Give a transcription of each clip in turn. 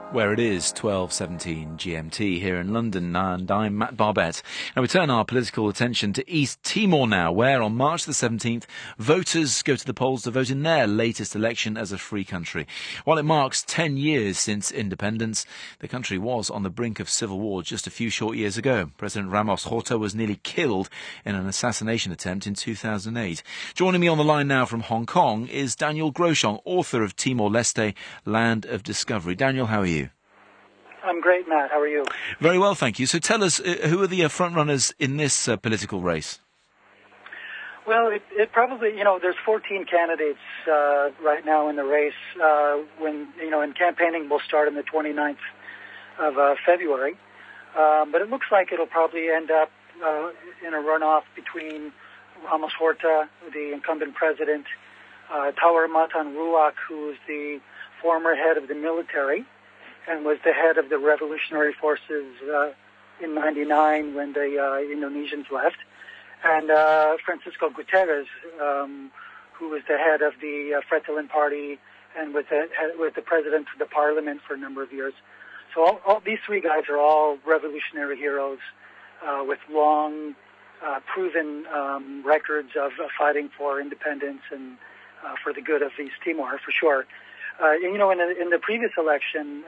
Where it is 12:17 GMT here in London, and I'm Matt Barbette. And we turn our political attention to East Timor now, where on March the 17th, voters go to the polls to vote in their latest election as a free country. While it marks 10 years since independence, the country was on the brink of civil war just a few short years ago. President Ramos Horta was nearly killed in an assassination attempt in 2008. Joining me on the line now from Hong Kong is Daniel Groshong, author of Timor-Leste, Land of Discovery. Daniel, how are you? I'm great, Matt. How are you? Very well, thank you. So tell us, who are the front runners in this political race? Well, it probably, there's 14 candidates right now in the race. And campaigning will start on the 29th of February. But it looks like it'll probably end up in a runoff between Ramos Horta, the incumbent president, Tauer Matan Ruak, who is the former head of the military, and was the head of the revolutionary forces in '99 when the Indonesians left, and Francisco Guterres, who was the head of the Fretilin Party and was the president of the parliament for a number of years. So all these three guys are all revolutionary heroes with long, proven records of fighting for independence and for the good of East Timor, for sure. In the previous election,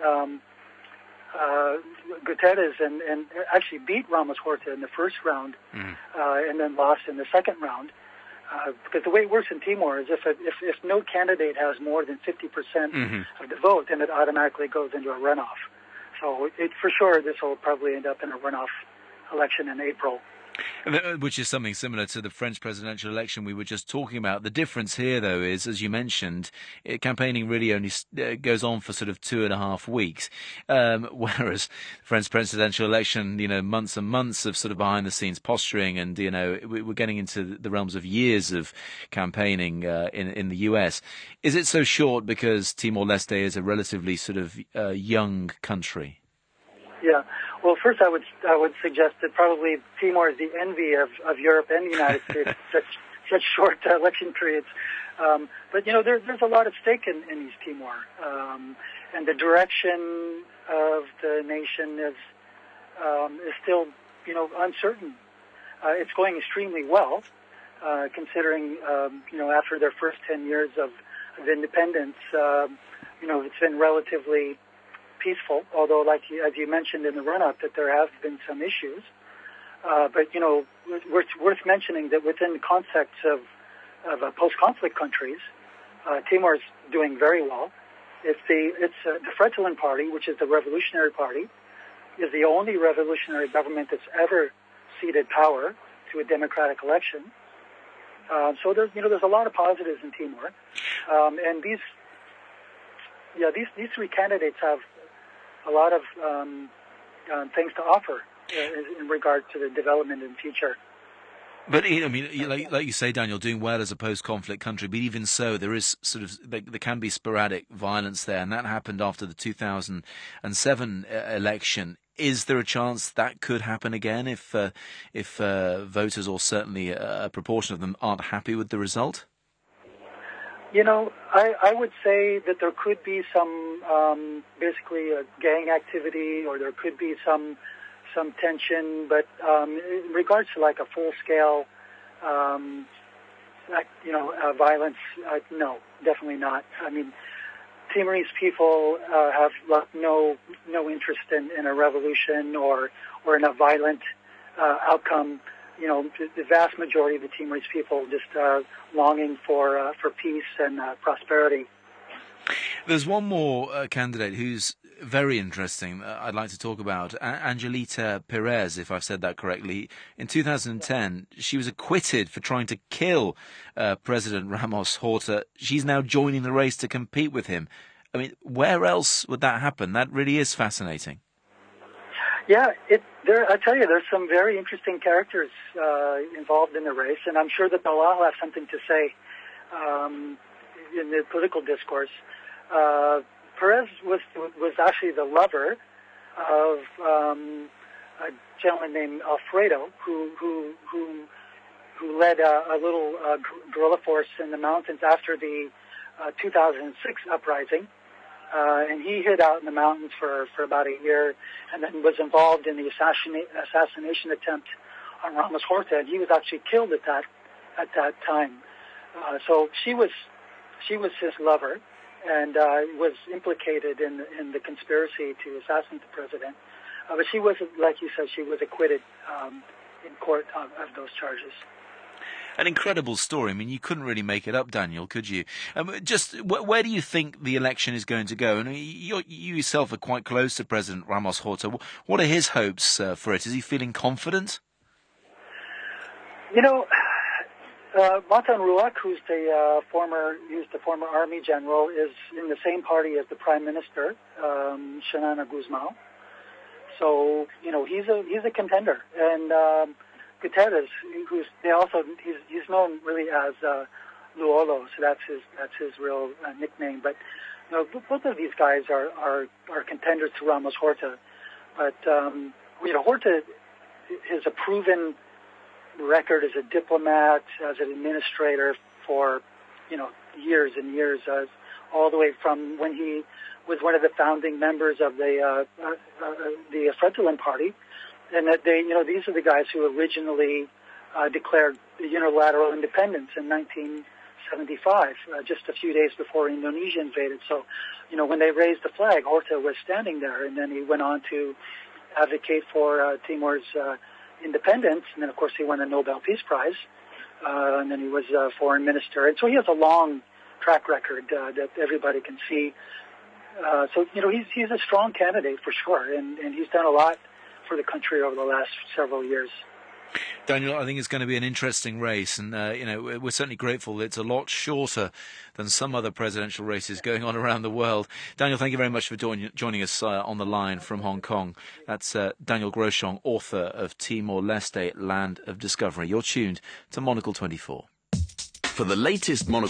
Guterres and actually beat Ramos Horta in the first round, and then lost in the second round. Because the way it works in Timor is if no candidate has more than 50% of the vote, then it automatically goes into a runoff. So for sure, this will probably end up in a runoff election in April. Which is something similar to the French presidential election we were just talking about. The difference here, though, is, as you mentioned, campaigning really only goes on for sort of 2.5 weeks, whereas the French presidential election, months and months of sort of behind-the-scenes posturing, and, we're getting into the realms of years of campaigning in the US. Is it so short because Timor-Leste is a relatively sort of young country? Yeah. Well, first I would suggest that probably Timor is the envy of Europe and the United States, such short election periods. But there's a lot at stake in East Timor, and the direction of the nation is still uncertain. It's going extremely well, considering after their first 10 years of independence, it's been relatively peaceful, although, as you mentioned in the run-up, that there have been some issues. But worth mentioning that within the context of post-conflict countries, Timor is doing very well. The Fretilin Party, which is the revolutionary party, is the only revolutionary government that's ever ceded power to a democratic election. So there's a lot of positives in Timor, and these three candidates have a lot of things to offer in regard to the development in the future. But like you say, Daniel, doing well as a post-conflict country, but even so, there is there can be sporadic violence there, and that happened after the 2007 election. Is there a chance that could happen again if voters, or certainly a proportion of them, aren't happy with the result? I would say that there could be some, basically a gang activity, or there could be some tension, but in regards to like a full-scale, violence, no, definitely not. I mean, Timorese people have no interest in a revolution or in a violent outcome. The vast majority of the Timorese people just longing for peace and prosperity. There's one more candidate who's very interesting I'd like to talk about, Angelita Perez, if I've said that correctly. In 2010, she was acquitted for trying to kill President Ramos Horta. She's now joining the race to compete with him. I mean, where else would that happen? That really is fascinating. Yeah, I tell you, there's some very interesting characters involved in the race, and I'm sure that they'll all have something to say in the political discourse. Perez was actually the lover of a gentleman named Alfredo, who led a little guerrilla force in the mountains after the 2006 uprising. and he hid out in the mountains for about a year, and then was involved in the assassination attempt on Ramos Horta, and he was actually killed at that time. So she was his lover, and was implicated in the conspiracy to assassinate the president. But she was, like you said, she was acquitted in court of those charges. An incredible story. I mean, you couldn't really make it up, Daniel, could you? Where do you think the election is going to go? And you yourself are quite close to President Ramos Horta. What are his hopes for it? Is he feeling confident? You know, Matan Ruak, who's the former army general, is in the same party as the prime minister, Xanana Guzmão. So, you know, he's a contender, and Guterres, he's known really as Luolo, so that's his real nickname. But you know, both of these guys are contenders to Ramos Horta. But you know, Horta is a proven record as a diplomat, as an administrator for years and years, all the way from when he was one of the founding members of the Fretilin Party. And that these are the guys who originally declared unilateral independence in 1975, just a few days before Indonesia invaded. So, when they raised the flag, Horta was standing there, and then he went on to advocate for Timor's independence. And then, of course, he won a Nobel Peace Prize, and then he was foreign minister. And so he has a long track record that everybody can see. So, he's a strong candidate for sure, and he's done a lot for the country over the last several years. Daniel, I think it's going to be an interesting race, and we're certainly grateful it's a lot shorter than some other presidential races going on around the world. Daniel, thank you very much for joining us on the line from Hong Kong. That's Daniel Grochong, author of Timor-Leste, Land of Discovery. You're tuned to Monocle 24. For the latest Monocle